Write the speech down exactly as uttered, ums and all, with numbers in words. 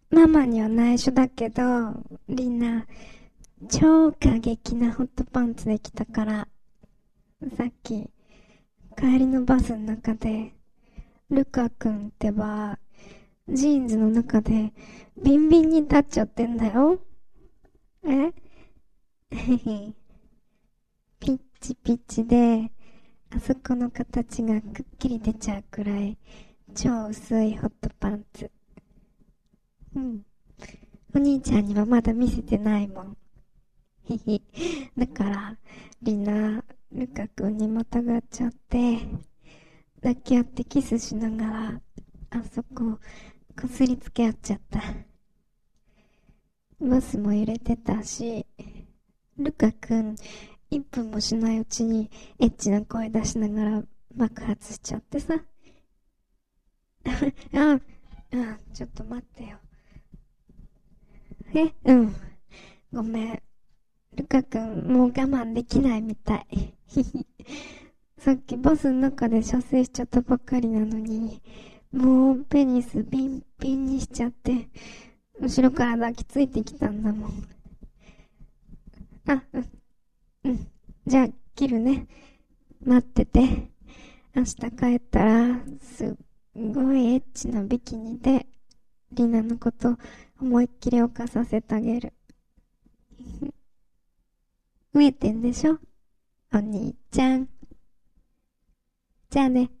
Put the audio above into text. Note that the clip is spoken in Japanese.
ママには内緒だけど、リナ、超過激なホットパンツできたから、さっき、帰りのバスの中で、ルカ君ってば、ジーンズの中で、ビンビンに立っちゃってんだよ。えへへ。ピッチピッチで、あそこの形がくっきり出ちゃうくらい、超薄いホットパンツ。うん。お兄ちゃんにはまだ見せてないもん。ひひ。だから、リナ、ルカ君にまたがっちゃって、抱き合ってキスしながら、あそこ、こすりつけ合っちゃった。バスも揺れてたし、ルカ君、一分もしないうちにエッチな声出しながら爆発しちゃってさ。あ、あ、ちょっと待ってよ。え、うん。ごめん。ルカ君、もう我慢できないみたい。さっきバスの中で射精しちゃったばっかりなのに、もうペニスピンピンにしちゃって、後ろから抱きついてきたんだもん。あ、うん、うん。じゃあ、切るね。待ってて。明日帰ったら、すっごいエッチなビキニで、リナのこと思いっきり犯させてあげる。増えてんでしょお兄ちゃん。じゃあね。